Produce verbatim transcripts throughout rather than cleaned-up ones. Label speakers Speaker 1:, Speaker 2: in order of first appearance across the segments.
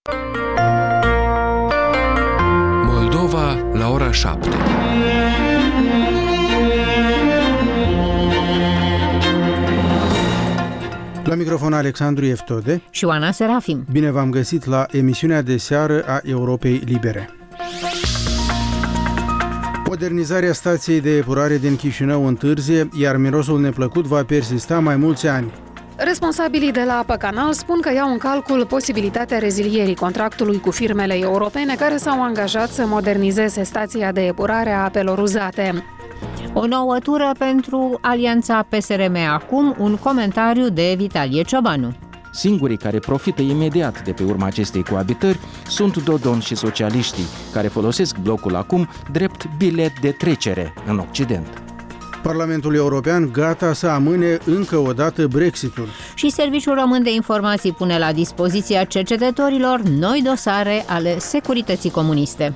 Speaker 1: Moldova la ora șapte.
Speaker 2: La microfon Alexandru Eftode
Speaker 3: și Oana Serafim.
Speaker 2: Bine v-am găsit la emisiunea de seară a Europei Libere. Modernizarea stației de epurare din Chișinău întârzie, iar mirosul neplăcut va persista mai mulți ani.
Speaker 4: Responsabilii de la Apă Canal spun că iau în calcul posibilitatea rezilierii contractului cu firmele europene care s-au angajat să modernizeze stația de epurare a apelor uzate.
Speaker 3: O nouă tură pentru Alianța P S R M acum, un comentariu de Vitalie Ciobanu.
Speaker 5: Singurii care profită imediat de pe urma acestei coabitări sunt Dodon și socialiștii, care folosesc blocul acum drept bilet de trecere în Occident.
Speaker 2: Parlamentul European gata să amâne încă o dată Brexitul.
Speaker 3: Și Serviciul Român de Informații pune la dispoziția cercetătorilor noi dosare ale securității comuniste.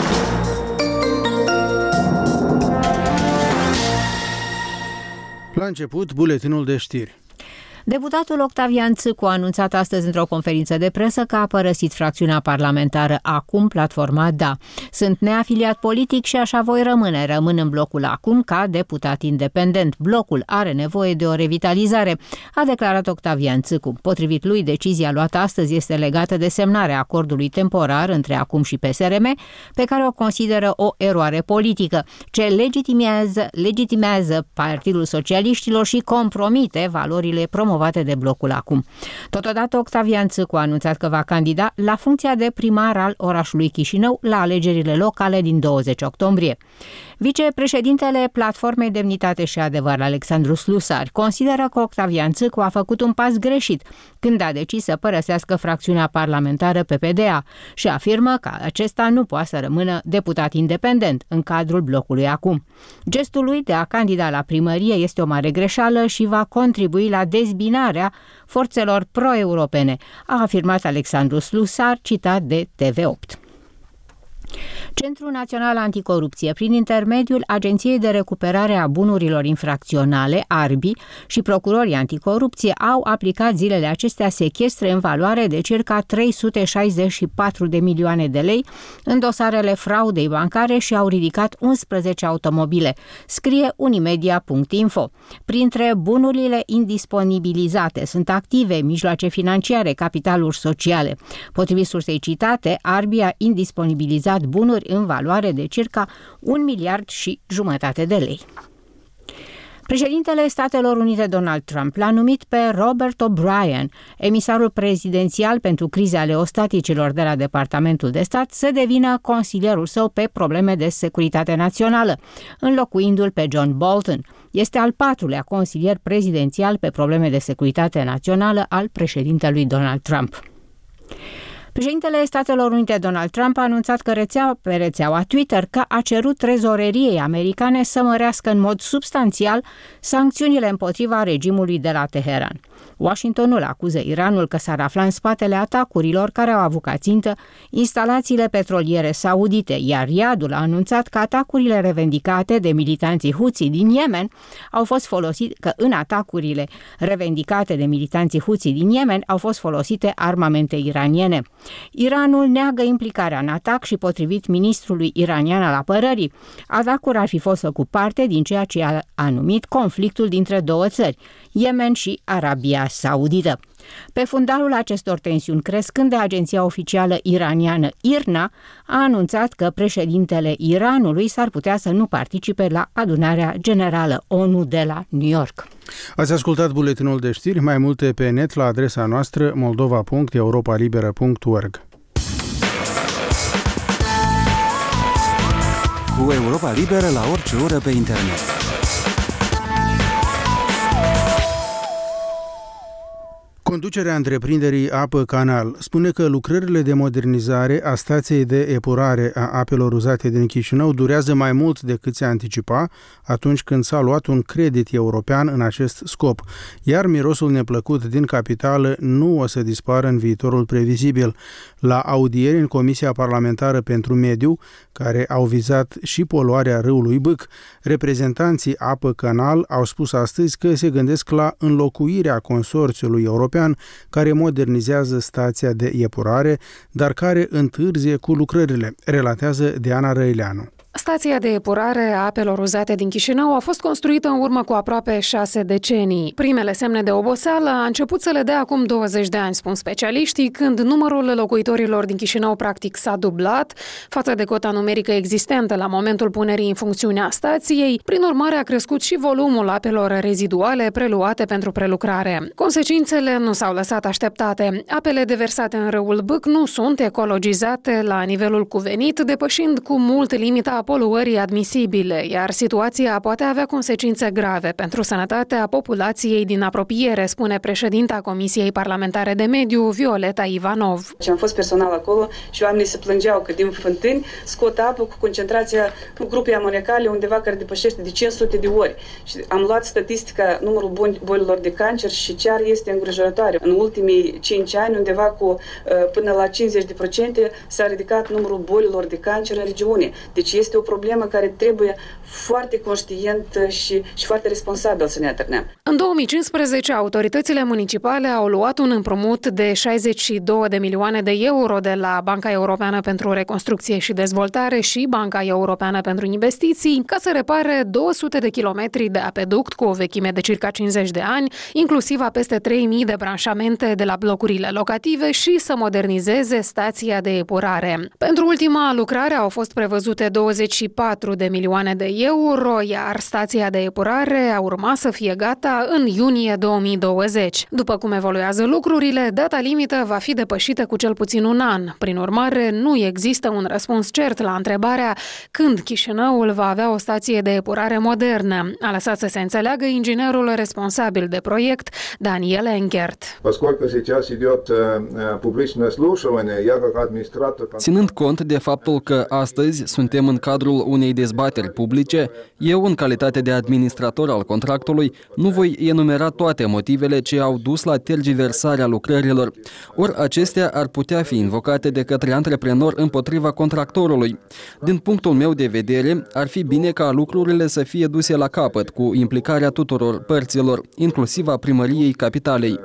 Speaker 2: La început, buletinul de știri.
Speaker 3: Deputatul Octavian Țâcu a anunțat astăzi într-o conferință de presă că a părăsit fracțiunea parlamentară Acum, platforma Da. Sunt neafiliat politic și așa voi rămâne. Rămân în blocul Acum ca deputat independent. Blocul are nevoie de o revitalizare, a declarat Octavian Țâcu. Potrivit lui, decizia luată astăzi este legată de semnarea acordului temporar între Acum și P S R M, pe care o consideră o eroare politică, ce legitimează, legitimează Partidul Socialiștilor și compromite valorile promovate de blocul Acum. Totodată, Octavian Țâcu a anunțat că va candida la funcția de primar al orașului Chișinău la alegerile locale din douăzeci octombrie. Vicepreședintele Platformei Demnitate și Adevăr, Alexandru Slusar, consideră că Octavian Țâcu a făcut un pas greșit când a decis să părăsească fracțiunea parlamentară P P D A și afirmă că acesta nu poate să rămână deputat independent în cadrul blocului Acum. Gestul lui de a candida la primărie este o mare greșeală și va contribui la dezbinarea forțelor pro-europene, a afirmat Alexandru Slusar, citat de T V opt. Centrul Național Anticorupție, prin intermediul Agenției de Recuperare a Bunurilor Infracționale, ARBI, și procurorii anticorupție au aplicat zilele acestea sechestre în valoare de circa trei sute șaizeci și patru de milioane de lei în dosarele fraudei bancare și au ridicat unsprezece automobile, scrie unimedia punct info. Printre bunurile indisponibilizate sunt active, mijloace financiare, capitaluri sociale. Potrivit sursei citate, ARBI a indisponibilizat bunuri în valoare de circa un miliard și jumătate de lei. Președintele Statelor Unite Donald Trump l-a numit pe Robert O'Brien, emisarul prezidențial pentru crize ale ostaticilor de la Departamentul de Stat, să devină consilierul său pe probleme de securitate națională, înlocuindu-l pe John Bolton. Este al patrulea consilier prezidențial pe probleme de securitate națională al președintelui Donald Trump. Președintele Statelor Unite Donald Trump a anunțat că rețea, pe rețeaua Twitter că a cerut trezoreriei americane să mărească în mod substanțial sancțiunile împotriva regimului de la Teheran. Washingtonul acuză Iranul că s-ar afla în spatele atacurilor care au avut ca țintă instalațiile petroliere saudite, iar Riyadul a anunțat că atacurile revendicate de militanții Huthi din Yemen au fost folosite, că în atacurile revendicate de militanții Huthi din Yemen au fost folosite armamente iraniene. Iranul neagă implicarea în atac și, potrivit ministrului iranian al apărării, atacul ar fi fost făcut parte din ceea ce a, a numit conflictul dintre două țări, Yemen și Arabia Saudită. Pe fundalul acestor tensiuni crescânde, agenția oficială iraniană IRNA a anunțat că președintele Iranului s-ar putea să nu participe la adunarea generală ONU de la New York.
Speaker 2: Ați ascultat buletinul de știri, mai multe pe net la adresa noastră moldova punct europa liberă punct org.
Speaker 6: Cu Europa Liberă la orice oră pe internet.
Speaker 2: Conducerea întreprinderii Apă Canal spune că lucrările de modernizare a stației de epurare a apelor uzate din Chișinău durează mai mult decât se anticipa atunci când s-a luat un credit european în acest scop, iar mirosul neplăcut din capitală nu o să dispară în viitorul previzibil. La audieri în Comisia Parlamentară pentru Mediu, care au vizat și poluarea râului Bâc, reprezentanții Apă Canal au spus astăzi că se gândesc la înlocuirea consorțiului european european care modernizează stația de epurare, dar care întârzie cu lucrările, relatează Diana Răileanu.
Speaker 4: Stația de epurare a apelor uzate din Chișinău a fost construită în urmă cu aproape șase decenii. Primele semne de oboseală a început să le dea acum douăzeci de ani, spun specialiștii, când numărul locuitorilor din Chișinău practic s-a dublat față de cota numerică existentă la momentul punerii în funcțiune a stației. Prin urmare, a crescut și volumul apelor reziduale preluate pentru prelucrare. Consecințele nu s-au lăsat așteptate. Apele deversate în râul Bâc nu sunt ecologizate la nivelul cuvenit, depășind cu mult limita poluării admisibile, iar situația poate avea consecințe grave pentru sănătatea populației din apropiere, spune președinta Comisiei Parlamentare de Mediu, Violeta Ivanov.
Speaker 7: Am fost personal acolo și oamenii se plângeau că din fântâni scot apă cu concentrația grupei amonecale undeva care depășește de cinci sute de ori. Și am luat statistica numărul bolilor de cancer și chiar este îngrijorătoare. În ultimii cinci ani, undeva cu până la cincizeci la sută s-a ridicat numărul bolilor de cancer în regiune. Deci este o problemă care trebuie foarte conștient și, și foarte responsabil să ne atârnăm.
Speaker 4: În două mii cincisprezece, autoritățile municipale au luat un împrumut de șaizeci și două de milioane de euro de la Banca Europeană pentru Reconstrucție și Dezvoltare și Banca Europeană pentru Investiții ca să repare două sute de kilometri de apeduct cu o vechime de circa cincizeci de ani, inclusiv a peste trei mii de branșamente de la blocurile locative și să modernizeze stația de epurare. Pentru ultima lucrare au fost prevăzute douăzeci și patru de milioane de euro, iar stația de epurare a urmat să fie gata în iunie două mii douăzeci. După cum evoluează lucrurile, data limită va fi depășită cu cel puțin un an. Prin urmare, nu există un răspuns cert la întrebarea când Chișinăul va avea o stație de epurare modernă. A lăsat să se înțeleagă inginerul responsabil de proiect, Daniel Engert.
Speaker 8: Ținând cont de faptul că astăzi suntem în cadrul unei dezbateri publice, eu, în calitate de administrator al contractului, nu voi enumera toate motivele ce au dus la tergiversarea lucrărilor, ori acestea ar putea fi invocate de către antreprenor împotriva contractorului. Din punctul meu de vedere, ar fi bine ca lucrurile să fie duse la capăt cu implicarea tuturor părților, inclusiv a primăriei capitalei.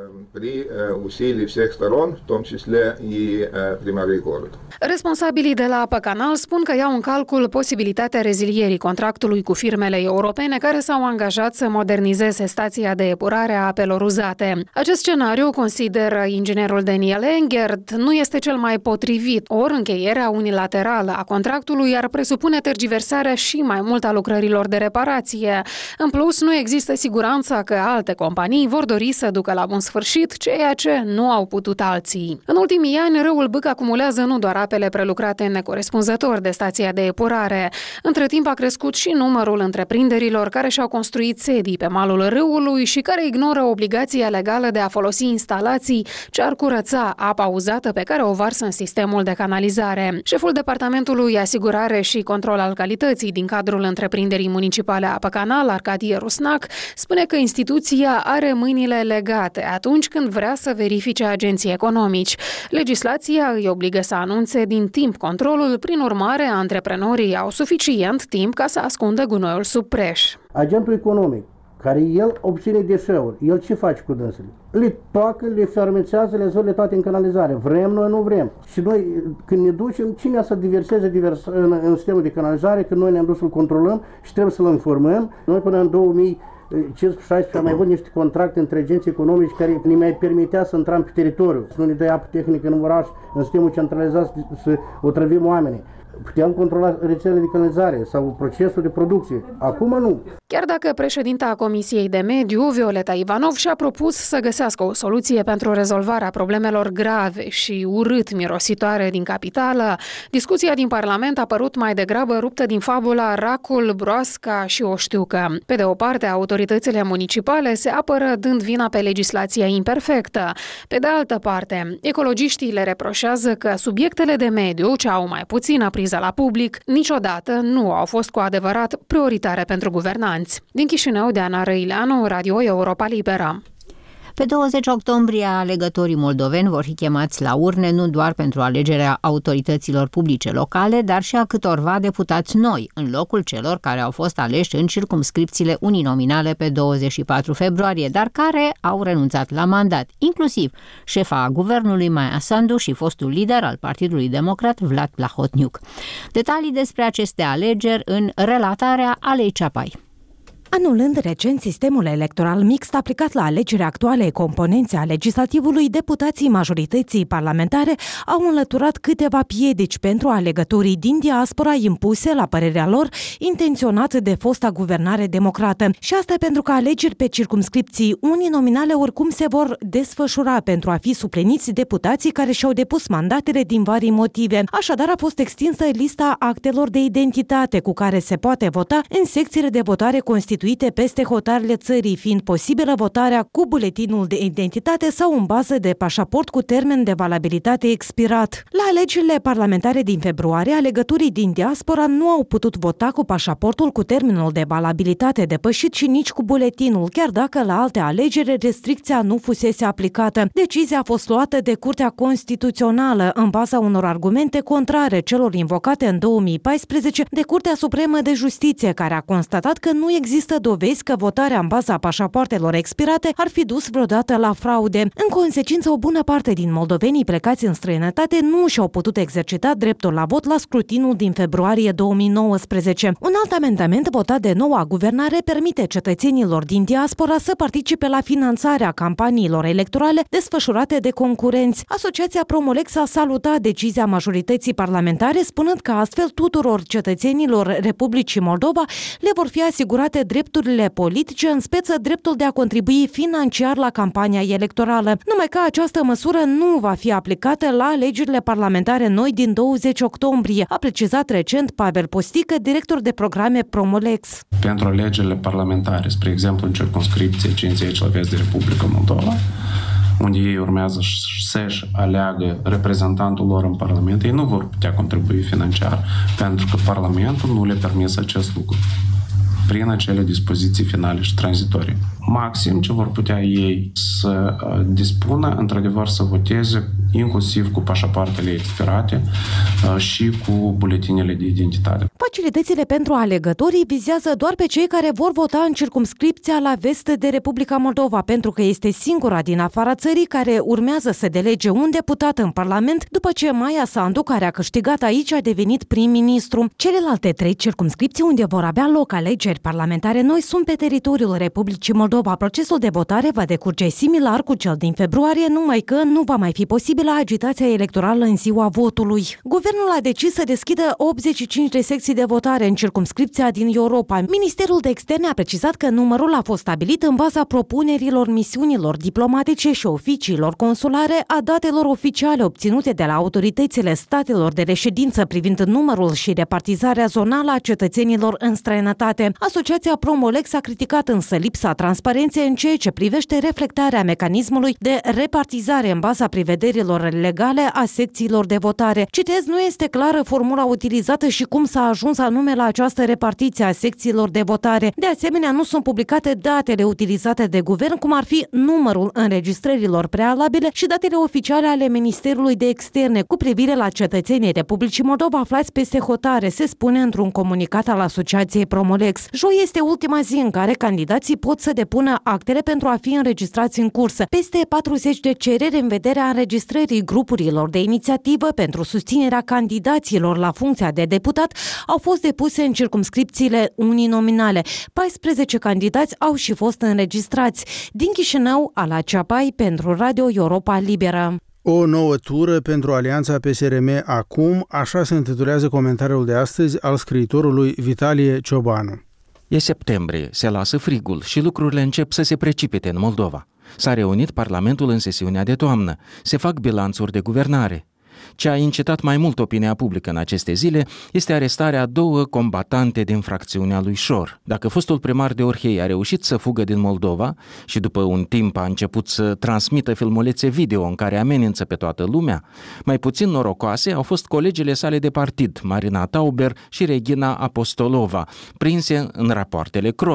Speaker 4: Responsabilii de la Apă Canal spun că iau în calcul posibilitatea rezilierii contractului cu firmele europene care s-au angajat să modernizeze stația de epurare a apelor uzate. Acest scenariu, consideră inginerul Daniel Engert, nu este cel mai potrivit, ori încheierea unilaterală a contractului ar presupune tergiversarea și mai mult a lucrărilor de reparație. În plus, nu există siguranța că alte companii vor dori să ducă la bun sfârșit ceea ce nu au putut alții. În ultimii ani, râul Bâc acumulează nu doar apele prelucrate necorespunzător de stația de epurare. Între timp a crescut și numărul întreprinderilor care și-au construit sedii pe malul râului și care ignoră obligația legală de a folosi instalații ce ar curăța apa uzată pe care o varsă în sistemul de canalizare. Șeful Departamentului Asigurare și Control al Calității din cadrul întreprinderii municipale Apă Canal, Arcadie Rusnac, spune că instituția are mâinile legate atunci când vrea să verifice agenții economici. Legislația îi obligă să anunțe din timp controlul, prin urmare, antreprenorii au suficient timp ca să ascundă gunoiul sub preș.
Speaker 9: Agentul economic, care el obține deșeuri, el ce face cu dânsele? Le toacă, le fermentează, le zăle toate în canalizare. Vrem, noi nu vrem. Și noi, când ne ducem, cine să diverseze divers, în, în sistemul de canalizare, când noi ne-am dus să-l controlăm și trebuie să-l informăm. Noi până în două mii cincisprezece șaisprezece am mai avut niște contracte între agenții economici care ne mai permitea să intrăm pe teritoriu, să nu ne dea apă tehnică în oraș, în sistemul centralizat, să otrăvim oamenii. Puteam controla rețelele de canalizare sau procesul de producție. Acum nu.
Speaker 4: Chiar dacă președinta Comisiei de Mediu, Violeta Ivanov, și-a propus să găsească o soluție pentru rezolvarea problemelor grave și urât mirositoare din capitală, discuția din Parlament a părut mai degrabă ruptă din fabula racul, broasca și oștiucă. Pe de o parte, autoritățile municipale se apără dând vina pe legislația imperfectă. Pe de altă parte, ecologiștii le reproșează că subiectele de mediu, ce au mai puțină priză la public, niciodată nu au fost cu adevărat prioritare pentru guvernanți. Din Chișinău, Diana Răileanu, Radio Europa Liberă.
Speaker 3: Pe douăzeci octombrie, alegătorii moldoveni vor fi chemați la urne nu doar pentru alegerea autorităților publice locale, dar și a câtorva deputați noi, în locul celor care au fost aleși în circumscripțiile uninominale pe douăzeci și patru februarie, dar care au renunțat la mandat, inclusiv șefa guvernului Maia Sandu și fostul lider al Partidului Democrat Vlad Plahotniuc. Detalii despre aceste alegeri în relatarea Alei Ceapai.
Speaker 10: Anulând recent sistemul electoral mixt aplicat la alegerea actuale componențe a legislativului, deputații majorității parlamentare au înlăturat câteva piedici pentru alegătorii din diaspora impuse, la părerea lor, intenționat de fosta guvernare democrată. Și asta pentru că alegeri pe circumscripții uninominale oricum se vor desfășura pentru a fi supleniți deputații care și-au depus mandatele din vari motive. Așadar, a fost extinsă lista actelor de identitate cu care se poate vota în secțiile de votare constituite peste hotarele țării, fiind posibilă votarea cu buletinul de identitate sau în bază de pașaport cu termen de valabilitate expirat. La alegerile parlamentare din februarie, alegătorii din diaspora nu au putut vota cu pașaportul cu termenul de valabilitate depășit și nici cu buletinul, chiar dacă la alte alegeri restricția nu fusese aplicată. Decizia a fost luată de Curtea Constituțională în baza unor argumente contrare celor invocate în două mii paisprezece de Curtea Supremă de Justiție, care a constatat că nu există dovezi că votarea în baza pașapoartelor expirate ar fi dus vreodată la fraude. În consecință, o bună parte din moldovenii plecați în străinătate nu și-au putut exercita dreptul la vot la scrutinul din februarie două mii nouăsprezece. Un alt amendament votat de noua guvernare permite cetățenilor din diaspora să participe la finanțarea campaniilor electorale desfășurate de concurenți. Asociația Promolex a salutat decizia majorității parlamentare, spunând că astfel tuturor cetățenilor Republicii Moldova le vor fi asigurate drepturile politice, în speță dreptul de a contribui financiar la campania electorală. Numai că această măsură nu va fi aplicată la alegerile parlamentare noi din douăzeci octombrie, a precizat recent Pavel Postică, director de programe Promolex.
Speaker 11: Pentru alegerile parlamentare, spre exemplu în circumscripție cincizeci la vest de Republica Moldova, unde ei urmează să-și aleagă reprezentantul lor în Parlament, ei nu vor putea contribui financiar, pentru că Parlamentul nu le permis acest lucru prin acele dispoziții finale și tranzitorii. Maxim ce vor putea ei să dispună, într-adevăr, să voteze inclusiv cu pașapoartele expirate și cu buletinele de identitate.
Speaker 10: Facilitățile pentru alegătorii vizează doar pe cei care vor vota în circumscripția la vest de Republica Moldova, pentru că este singura din afara țării care urmează să delege un deputat în Parlament după ce Maia Sandu, care a câștigat aici, a devenit prim-ministru. Celelalte trei circumscripții unde vor avea loc alegeri parlamentare noi sunt pe teritoriul Republicii Moldova. Procesul de votare va decurge similar cu cel din februarie, numai că nu va mai fi posibilă agitația electorală în ziua votului. Guvernul a decis să deschidă optzeci și cinci de secții de votare în circumscripția din Europa. Ministerul de Externe a precizat că numărul a fost stabilit în baza propunerilor misiunilor diplomatice și oficiilor consulare, a datelor oficiale obținute de la autoritățile statelor de reședință privind numărul și repartizarea zonală a cetățenilor în străinătate. Asociația Promolex a criticat însă lipsa transparenței în ceea ce privește reflectarea mecanismului de repartizare în baza prevederilor legale a secțiilor de votare. Citez, nu este clară formula utilizată și cum s-a ajuns anume la această repartiție a secțiilor de votare. De asemenea, nu sunt publicate datele utilizate de guvern, cum ar fi numărul înregistrărilor prealabile și datele oficiale ale Ministerului de Externe cu privire la cetățenii Republicii Moldova aflați peste hotare, se spune într-un comunicat al Asociației Promolex. Joi este ultima zi în care candidații pot să depună actele pentru a fi înregistrați în cursă. Peste patruzeci de cereri în vederea înregistrării grupurilor de inițiativă pentru susținerea candidaților la funcția de deputat au fost depuse în circumscripțiile uninominale. paisprezece candidați au și fost înregistrați. Din Chișinău, Ala Ceapai pentru Radio Europa Liberă.
Speaker 2: O nouă tură pentru Alianța P S R M acum, așa se intitulează comentariul de astăzi al scriitorului Vitalie Ciobanu.
Speaker 5: E septembrie, se lasă frigul și lucrurile încep să se precipite în Moldova. S-a reunit Parlamentul în sesiunea de toamnă, se fac bilanțuri de guvernare. Ce a incitat mai mult opinia publică în aceste zile este arestarea a două combatante din fracțiunea lui Șor. Dacă fostul primar de Orhei a reușit să fugă din Moldova și după un timp a început să transmită filmulețe video în care amenință pe toată lumea, mai puțin norocoase au fost colegele sale de partid, Marina Tauber și Regina Apostolova, prinse în rapoartele Kroll.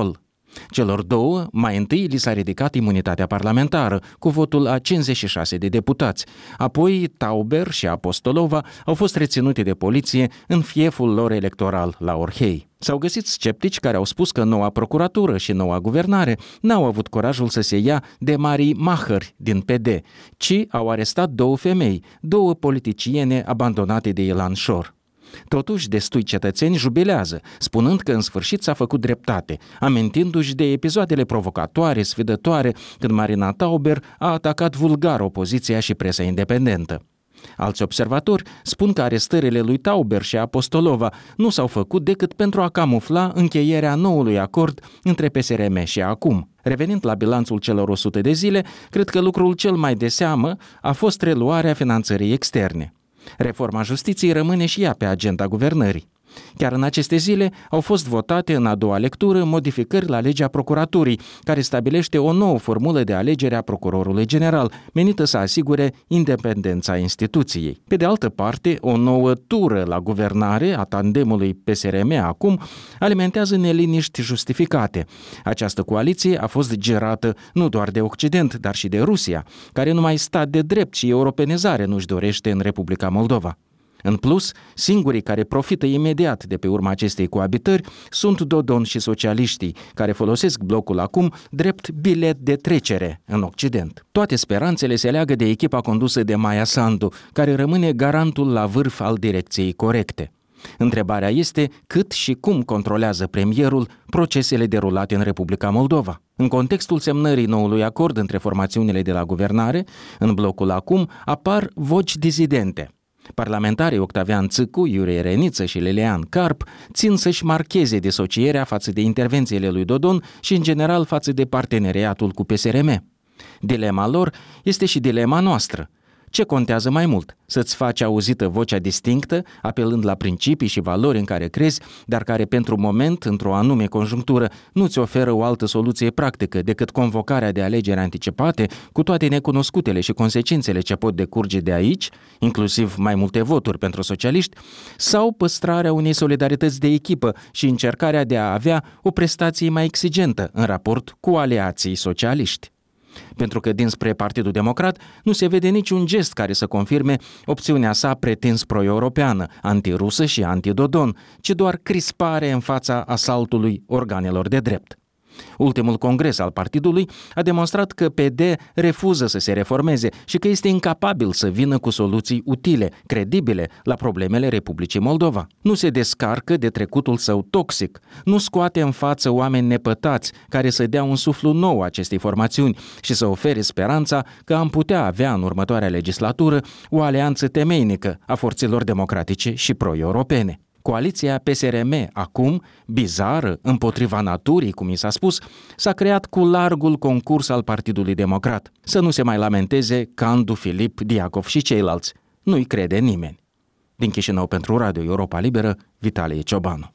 Speaker 5: Celor două, mai întâi li s-a ridicat imunitatea parlamentară, cu votul a cincizeci și șase de deputați. Apoi, Tauber și Apostolova au fost reținute de poliție în fieful lor electoral la Orhei. S-au găsit sceptici care au spus că noua procuratură și noua guvernare n-au avut curajul să se ia de marii mahări din P D, ci au arestat două femei, două politiciene abandonate de Ilan Șor. Totuși, destui cetățeni jubilează, spunând că în sfârșit s-a făcut dreptate, amintindu-și de episoadele provocatoare, sfidătoare, când Marina Tauber a atacat vulgar opoziția și presa independentă. Alți observatori spun că arestările lui Tauber și Apostolova nu s-au făcut decât pentru a camufla încheierea noului acord între P S R M și ACUM. Revenind la bilanțul celor o sută de zile, cred că lucrul cel mai de seamă a fost reluarea finanțării externe. Reforma justiției rămâne și ea pe agenda guvernării. Chiar în aceste zile au fost votate în a doua lectură modificări la legea procuraturii, care stabilește o nouă formulă de alegere a procurorului general, menită să asigure independența instituției. Pe de altă parte, o nouă tură la guvernare a tandemului P S R M acum alimentează neliniști justificate. Această coaliție a fost gerată nu doar de Occident, dar și de Rusia, care numai stat de drept și europenizare nu-și dorește în Republica Moldova. În plus, singurii care profită imediat de pe urma acestei coabitări sunt Dodon și socialiștii, care folosesc blocul acum drept bilet de trecere în Occident. Toate speranțele se leagă de echipa condusă de Maia Sandu, care rămâne garantul la vârf al direcției corecte. Întrebarea este cât și cum controlează premierul procesele derulate în Republica Moldova. În contextul semnării noului acord între formațiunile de la guvernare, în blocul acum apar voci dizidente. Parlamentarii Octavian Țâcu, Iurie Reniță și Lelean Carp țin să-și marcheze disocierea față de intervențiile lui Dodon și în general față de parteneriatul cu P S R M. Dilema lor este și dilema noastră. Ce contează mai mult? Să-ți faci auzită vocea distinctă, apelând la principii și valori în care crezi, dar care pentru moment, într-o anume conjunctură, nu-ți oferă o altă soluție practică decât convocarea de alegeri anticipate, cu toate necunoscutele și consecințele ce pot decurge de aici, inclusiv mai multe voturi pentru socialiști, sau păstrarea unei solidarități de echipă și încercarea de a avea o prestație mai exigentă în raport cu aliații socialiști. Pentru că dinspre Partidul Democrat nu se vede niciun gest care să confirme opțiunea sa pretins pro-europeană, antirusă și antidodon, ci doar crispare în fața asaltului organelor de drept. Ultimul congres al partidului a demonstrat că P D refuză să se reformeze și că este incapabil să vină cu soluții utile, credibile la problemele Republicii Moldova. Nu se descarcă de trecutul său toxic, nu scoate în față oameni nepătați care să dea un suflu nou acestei formațiuni și să ofere speranța că am putea avea în următoarea legislatură o alianță temeinică a forțelor democratice și pro-europene. Coaliția P S R M, acum, bizară, împotriva naturii, cum i s-a spus, s-a creat cu largul concurs al Partidului Democrat. Să nu se mai lamenteze Candu, Filip, Diacov și ceilalți. Nu-i crede nimeni. Din Chișinău pentru Radio Europa Liberă, Vitalie Ciobanu.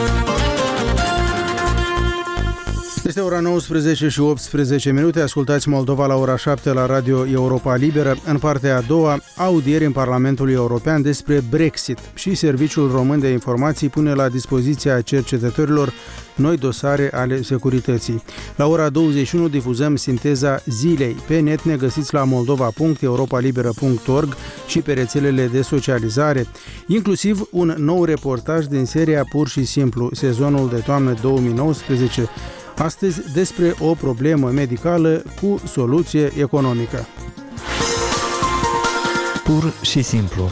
Speaker 2: Este ora nouăsprezece și optsprezece minute, ascultați Moldova la ora șapte la Radio Europa Liberă. În partea a doua, audieri în Parlamentul European despre Brexit și Serviciul Român de Informații pune la dispoziția cercetătorilor noi dosare ale securității. La ora douăzeci și unu difuzăm sinteza zilei. Pe net ne găsiți la moldova punct europa liberă punct org și pe rețelele de socializare, inclusiv un nou reportaj din seria Pur și Simplu, sezonul de toamnă două mii nouăsprezece, astăzi despre o problemă medicală cu soluție economică.
Speaker 1: Pur și simplu.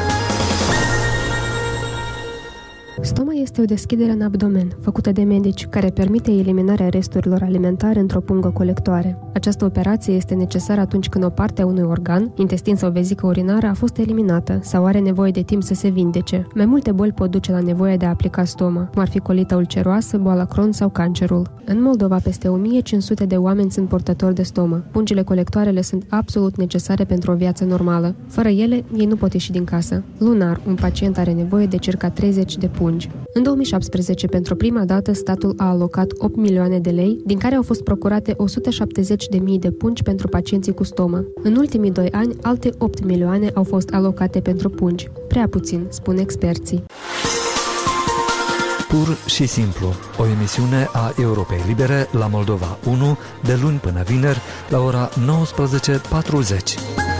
Speaker 12: Stoma este o deschidere în abdomen, făcută de medici, care permite eliminarea resturilor alimentare într-o pungă colectoare. Această operație este necesară atunci când o parte a unui organ, intestin sau vezică urinară, a fost eliminată sau are nevoie de timp să se vindece. Mai multe boli pot duce la nevoia de a aplica stoma, cum ar fi colita ulceroasă, boala Crohn sau cancerul. În Moldova, peste o mie cinci sute de oameni sunt portatori de stomă. Pungile colectoarele sunt absolut necesare pentru o viață normală. Fără ele, ei nu pot ieși din casă. Lunar, un pacient are nevoie de circa treizeci de pungi. În două mii șaptesprezece, pentru prima dată, statul a alocat opt milioane de lei, din care au fost procurate o sută șaptezeci de mii de pungi pentru pacienții cu stomă. În ultimii doi ani, alte opt milioane au fost alocate pentru pungi. Prea puțin, spun experții.
Speaker 13: Pur și simplu, o emisiune a Europei Libere la Moldova unu, de luni până vineri, la ora nouăsprezece patruzeci.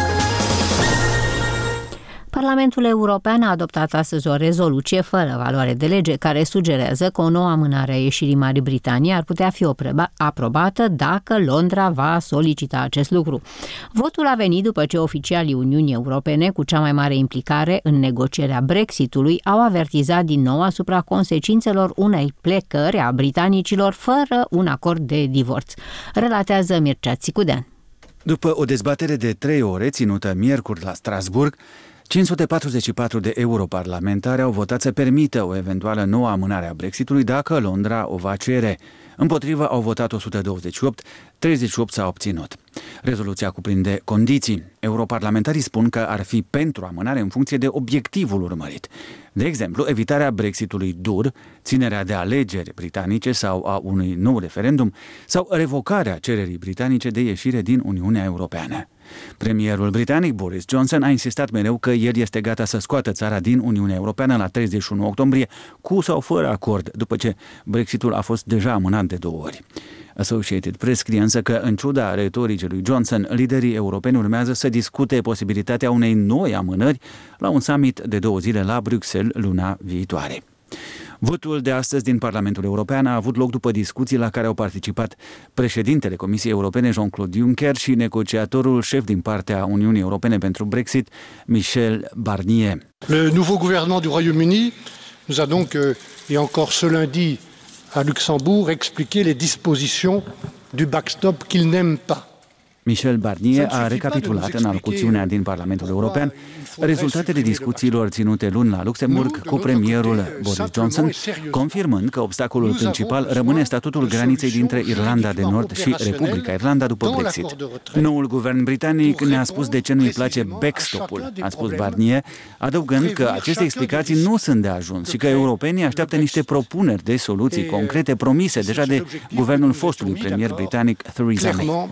Speaker 3: Parlamentul European a adoptat astăzi o rezoluție fără valoare de lege care sugerează că o nouă amânare a ieșirii Marii Britanii ar putea fi aprobată dacă Londra va solicita acest lucru. Votul a venit după ce oficialii Uniunii Europene, cu cea mai mare implicare în negocierea Brexitului, au avertizat din nou asupra consecințelor unei plecări a britanicilor fără un acord de divorț. Relatează Mircea Țicudean.
Speaker 14: După o dezbatere de trei ore ținută miercuri la Strasburg, cinci sute patruzeci și patru de europarlamentari au votat să permită o eventuală nouă amânare a Brexitului dacă Londra o va cere. Împotrivă au votat o sută douăzeci și opt, treizeci și opt s-au obținut. Rezoluția cuprinde condiții. Europarlamentarii spun că ar fi pentru amânare în funcție de obiectivul urmărit. De exemplu, evitarea Brexitului dur, ținerea de alegeri britanice sau a unui nou referendum sau revocarea cererii britanice de ieșire din Uniunea Europeană. Premierul britanic Boris Johnson a insistat mereu că el este gata să scoată țara din Uniunea Europeană la treizeci și unu octombrie, cu sau fără acord, după ce Brexitul a fost deja amânat de două ori. Associated Press scrie însă că, în ciuda retoricii lui Johnson, liderii europeni urmează să discute posibilitatea unei noi amânări la un summit de două zile la Bruxelles luna viitoare. Votul de astăzi din Parlamentul European a avut loc după discuții la care au participat președintele Comisiei Europene Jean-Claude Juncker și negociatorul șef din partea Uniunii Europene pentru Brexit, Michel Barnier.
Speaker 15: Le nouveau gouvernement du Royaume-Uni nous a donc, et encore ce lundi à Luxembourg, expliqué les dispositions du backstop qu'il n'aime pas.
Speaker 14: Michel Barnier a recapitulat în alocuțiunea din Parlamentul European rezultatele discuțiilor ținute luni la Luxemburg cu premierul Boris Johnson, confirmând că obstacolul principal rămâne statutul graniței dintre Irlanda de Nord și Republica Irlanda după Brexit. Noul guvern britanic ne-a spus de ce nu îi place backstop-ul, a spus Barnier, adăugând că aceste explicații nu sunt de ajuns și că europenii așteaptă niște propuneri de soluții concrete promise deja de guvernul fostului premier britanic Theresa May.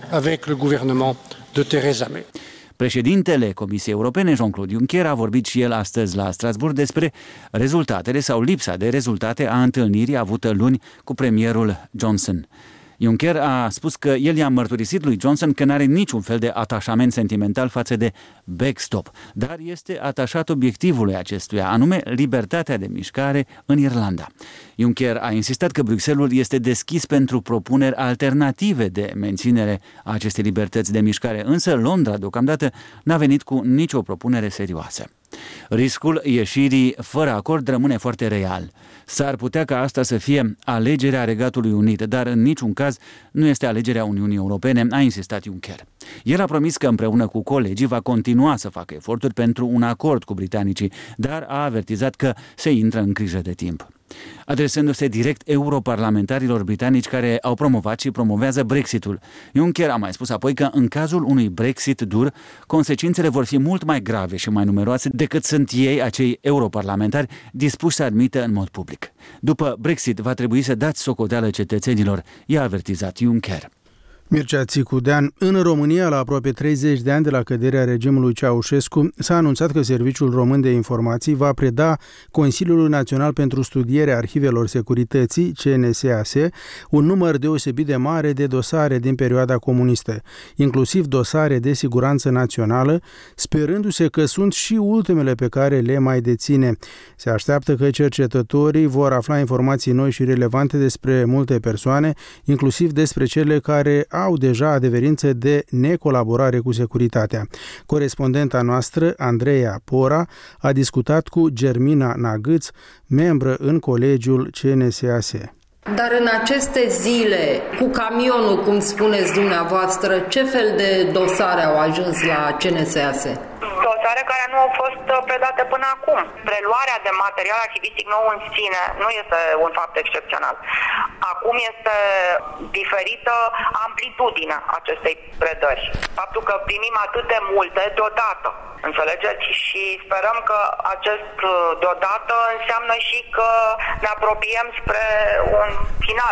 Speaker 15: De Theresa May.
Speaker 14: Președintele Comisiei Europene, Jean-Claude Juncker, a vorbit și el astăzi la Strasbourg despre rezultatele sau lipsa de rezultate a întâlnirii avută luni cu premierul Johnson. Juncker a spus că el i-a mărturisit lui Johnson că n-are niciun fel de atașament sentimental față de backstop, dar este atașat obiectivului acestuia, anume libertatea de mișcare în Irlanda. Juncker a insistat că Bruxelles este deschis pentru propuneri alternative de menținere a acestei libertăți de mișcare, însă Londra deocamdată n-a venit cu nicio propunere serioasă. Riscul ieșirii fără acord rămâne foarte real. S-ar putea ca asta să fie alegerea Regatului Unit, dar în niciun caz nu este alegerea Uniunii Europene, a insistat Juncker. El a promis că împreună cu colegii va continua să facă eforturi pentru un acord cu britanicii, dar a avertizat că se intră în criză de timp. Adresându-se direct europarlamentarilor britanici care au promovat și promovează Brexitul, Juncker a mai spus apoi că în cazul unui Brexit dur, consecințele vor fi mult mai grave și mai numeroase decât sunt ei, acei europarlamentari, dispuși să admită în mod public. După Brexit va trebui să dați socoteală cetățenilor, i-a avertizat Juncker.
Speaker 2: Mircea Țicudean. În România, la aproape treizeci de ani de la căderea regimului Ceaușescu, s-a anunțat că Serviciul Român de Informații va preda Consiliului Național pentru Studierea Arhivelor Securității, C N S A S, un număr deosebit de mare de dosare din perioada comunistă, inclusiv dosare de siguranță națională, sperându-se că sunt și ultimele pe care le mai deține. Se așteaptă că cercetătorii vor afla informații noi și relevante despre multe persoane, inclusiv despre cele care au deja adeverințe de necolaborare cu securitatea. Corespondenta noastră, Andreea Pora, a discutat cu Germina Nagâț, membră în colegiul C N S A S.
Speaker 16: Dar în aceste zile, cu camionul, cum spuneți dumneavoastră, ce fel de dosare au ajuns la C N S A S?
Speaker 17: Dosare care nu au fost predate până acum. Preluarea de material arhivistic nou în sine nu este un fapt excepțional. Acum este diferită amplitudinea acestei predări. Faptul că primim atât de multe deodată. Înțelegeți? Și sperăm că acest deodată înseamnă și că ne apropiem spre un final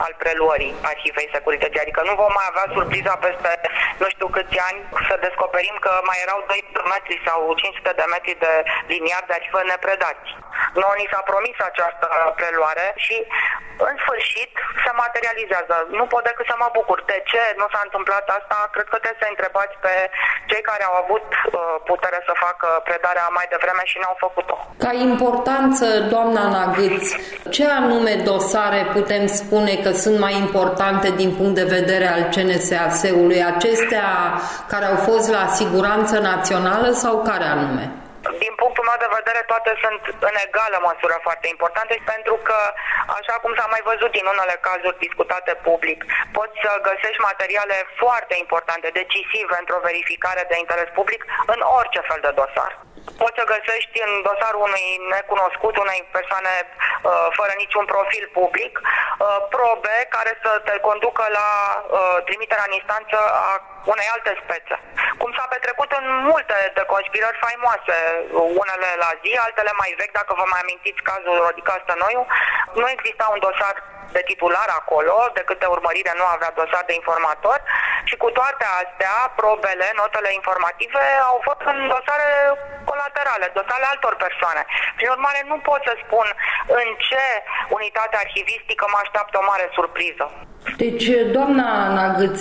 Speaker 17: al preluării arhivei securității. Adică nu vom mai avea surpriza peste nu știu câți ani să descoperim că mai erau doi metri sau cinci sute de metri de liniar de arhivă nepredați. Nouă ni s-a promis această preluare și în sfârșit se materializează. Nu pot decât să mă bucur. De ce nu s-a întâmplat asta? Cred că trebuie să întrebați pe cei care au avut putere să facă predarea mai devreme și n-au făcut-o.
Speaker 16: Ca importanță, doamna Nagâț, ce anume dosare putem spune că sunt mai importante din punct de vedere al C N S A S-ului? Acestea care au fost la siguranță națională sau care anume?
Speaker 17: Din punctul meu de vedere, toate sunt în egală măsură foarte importante, pentru că, așa cum s-a mai văzut din unele cazuri discutate public, poți să găsești materiale foarte importante, decisive într-o verificare de interes public în orice fel de dosar. Poți să găsești în dosarul unui necunoscut, unei persoane uh, fără niciun profil public, uh, probe care să te conducă la uh, trimiterea în instanță a unei alte spețe. Cum s-a petrecut în multe de conspirări faimoase, unele la zi, altele mai vechi, dacă vă mai amintiți cazul Rodica Stănoiu, nu exista un dosar de titular acolo, de câte urmărire nu avea dosar de informator și cu toate astea, probele, notele informative au fost în dosare colaterale, dosare altor persoane. Prin urmare, nu pot să spun în ce unitate arhivistică mă așteaptă o mare surpriză.
Speaker 16: Deci, doamna Nagâț,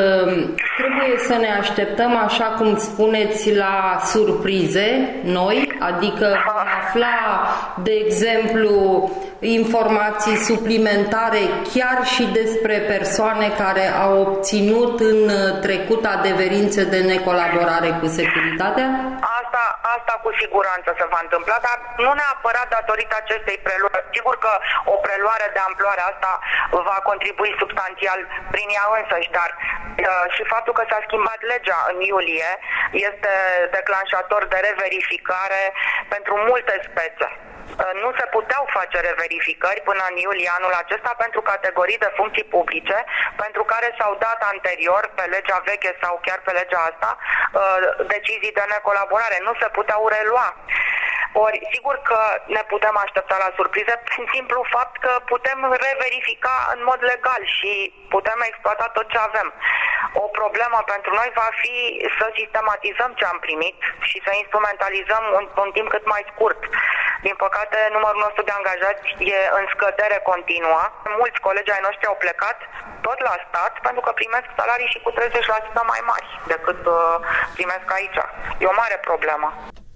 Speaker 16: trebuie să ne așteptăm, așa cum spuneți, la surprize noi, adică vom afla, de exemplu, informații suplimentare chiar și despre persoane care au obținut în trecut adeverințe de necolaborare cu securitatea?
Speaker 17: Asta, asta cu siguranță se va întâmpla, dar nu neapărat datorită acestei preluări. Sigur că o preluare de amploare asta va contribui substanțial prin ea însăși, dar uh, și faptul că s-a schimbat legea în iulie este declanșator de reverificare pentru multe spețe. Nu se puteau face reverificări până în iulie anul acesta pentru categorii de funcții publice pentru care s-au dat anterior, pe legea veche sau chiar pe legea asta, decizii de necolaborare. Nu se puteau relua. Ori, sigur că ne putem aștepta la surprize prin simplu fapt că putem reverifica în mod legal și putem exploata tot ce avem. O problemă pentru noi va fi să sistematizăm ce am primit și să instrumentalizăm un, un timp cât mai scurt. Din păcate, numărul nostru de angajați e în scădere continuă. Mulți colegi ai noștri au plecat tot la stat pentru că primesc salarii și cu treizeci la sută mai mari decât uh, primesc aici. E o mare problemă.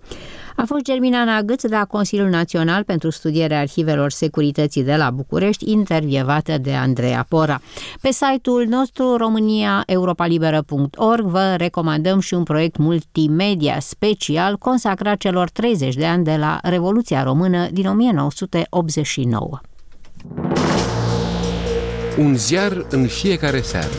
Speaker 3: A fost Germina Nagâț de la Consiliul Național pentru Studierea Arhivelor Securității de la București, intervievată de Andreea Pora. Pe site-ul nostru românia europa liberă punct org vă recomandăm și un proiect multimedia special consacrat celor treizeci de ani de la Revoluția Română din o mie nouă sute optzeci și nouă.
Speaker 1: Un ziar în fiecare seară.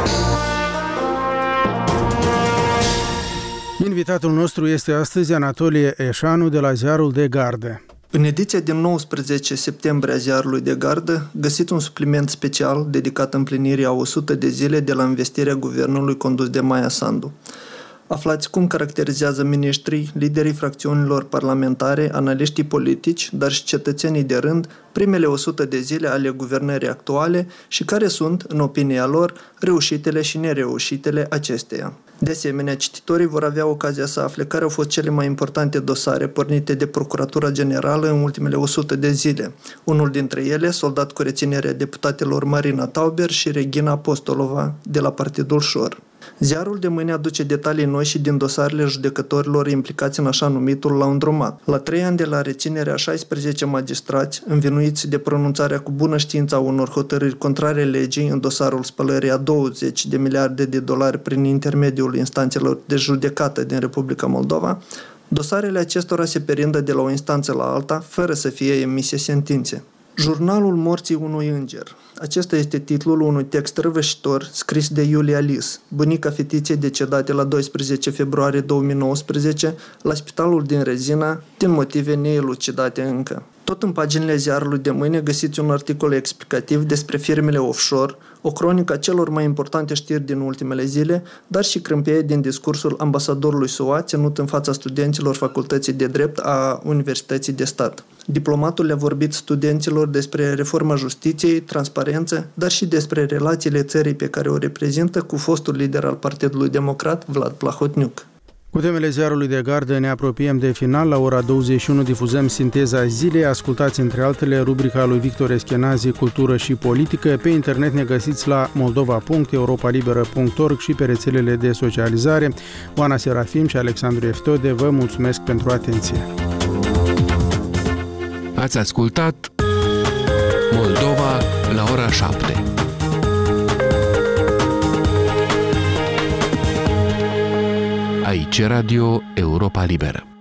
Speaker 2: Invitatul nostru este astăzi Anatolie Eșanu de la Ziarul de Gardă.
Speaker 18: În ediția din nouăsprezece septembrie a Ziarului de Gardă, găsiți un supliment special dedicat împlinirii a o sută de zile de la investirea guvernului condus de Maia Sandu. Aflați cum caracterizează miniștrii, liderii fracțiunilor parlamentare, analiștii politici, dar și cetățenii de rând, primele o sută de zile ale guvernării actuale și care sunt, în opinia lor, reușitele și nereușitele acesteia. De asemenea, cititorii vor avea ocazia să afle care au fost cele mai importante dosare pornite de Procuratura Generală în ultimele o sută de zile. Unul dintre ele, soldat cu reținerea deputatelor Marina Tauber și Regina Apostolova, de la Partidul Șor. Ziarul de mâine aduce detalii noi și din dosarele judecătorilor implicați în așa numitul laundromat. La trei ani de la reținerea a șaisprezece magistrați învinuiți de pronunțarea cu bună știință a unor hotărâri contrare legii în dosarul spălării a douăzeci de miliarde de dolari prin intermediul instanțelor de judecată din Republica Moldova, dosarele acestora se perindă de la o instanță la alta, fără să fie emise sentințe. Jurnalul morții unui înger. Acesta este titlul unui text răvășitor scris de Iulia Lis, bunica fetiței decedate la doisprezece februarie două mii nouăsprezece la spitalul din Rezina, din motive neelucidate încă. Tot în paginile Ziarului de mâine găsiți un articol explicativ despre firmele offshore, o cronică a celor mai importante știri din ultimele zile, dar și crâmpeie din discursul ambasadorului S U A ținut în fața studenților Facultății de Drept a Universității de Stat. Diplomatul le-a vorbit studenților despre reforma justiției, transparență, dar și despre relațiile țării pe care o reprezintă cu fostul lider al Partidului Democrat, Vlad Plahotniuc.
Speaker 2: Cu temele ziarului de gardă ne apropiem de final. La ora douăzeci și unu difuzăm Sinteza zilei. Ascultați între altele rubrica lui Victor Eschenazi, Cultură și Politică. Pe internet ne găsiți la moldova punct europa liberă punct org și pe rețelele de socializare. Oana Serafim și Alexandru Eftode vă mulțumesc pentru atenție.
Speaker 1: Ați ascultat Moldova la ora șapte. Aici Radio Europa Liberă.